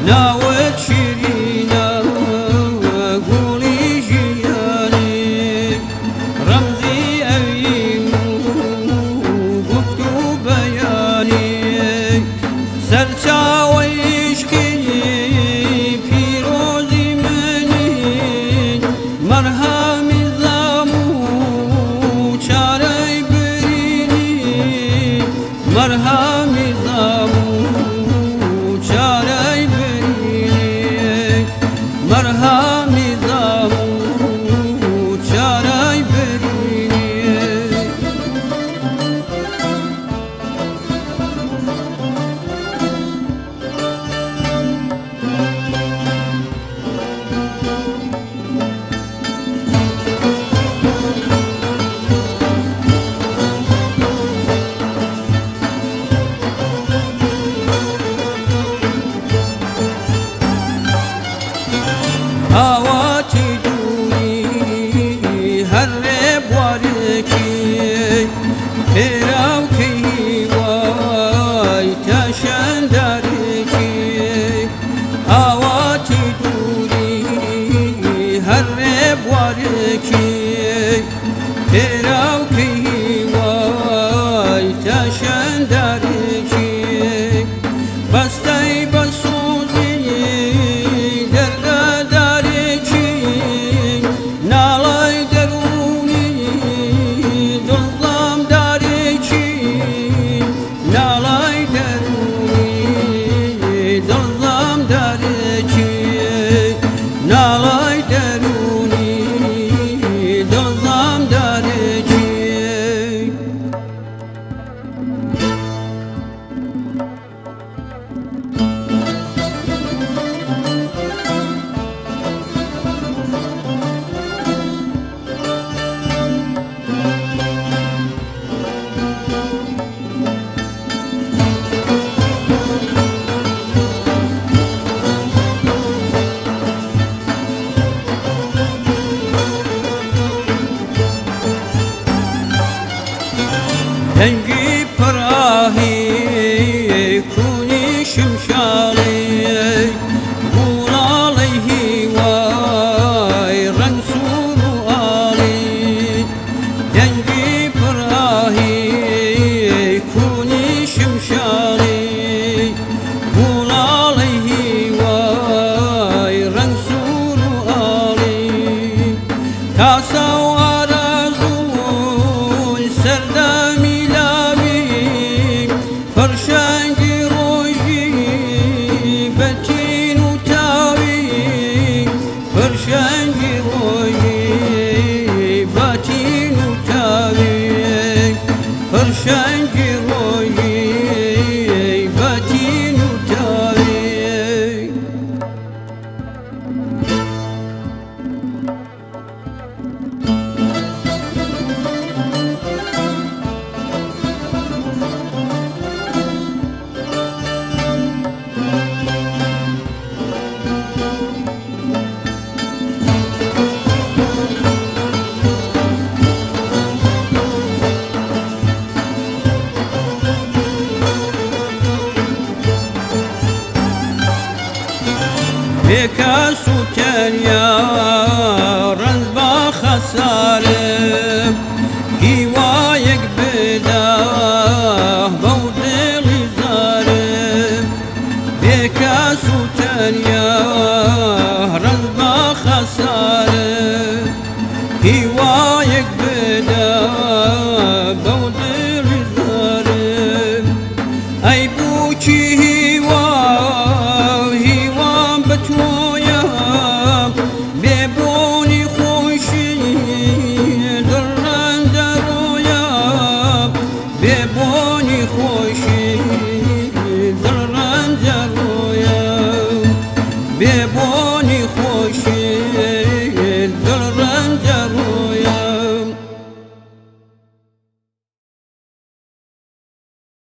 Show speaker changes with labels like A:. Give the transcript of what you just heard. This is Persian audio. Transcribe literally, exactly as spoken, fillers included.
A: ناوت شیرینە گوڵی ژیانی ڕەمزی ئەوین و گوفت و بەیانی سەرچاوەی عشقی پیرۆزی منی مەرهەمی زەم و چارەی برینی مەرهەمی زەم و چارەی برینی مەرهەمی زەم و چارەی برینی هاواتی دووری هەرێ بوارێکی پێراوکەی وای تا شەندارێکی هاواتی دووری هەرێ بوارێکی پێراوکەی وای تا شەندارێکی بەستەی بەسوودی ناڵای دەرونی دڵزام دارێکی دەنگی پڕاهی کوونی شمشاڵی گوڵاڵەی هیوای ڕەنگ سوور و ئاڵی دەنگی پڕاهی کوونی شمشاڵی گوڵاڵەی هیوای ڕەنگ سوور و ئاڵی تاسە و ئارەزووی سەردەمی پەرشەنگی ڕۆژی بەتین و تاوی پەرشەنگی ڕۆژی بەتین و تاوی پەرشەنگی ڕۆژی بەتین و تاوی بێکەس و تەنیا ڕەنج بە خەسارم هیوایەک بدا بەو دڵی زارم بێکەس و تەنیا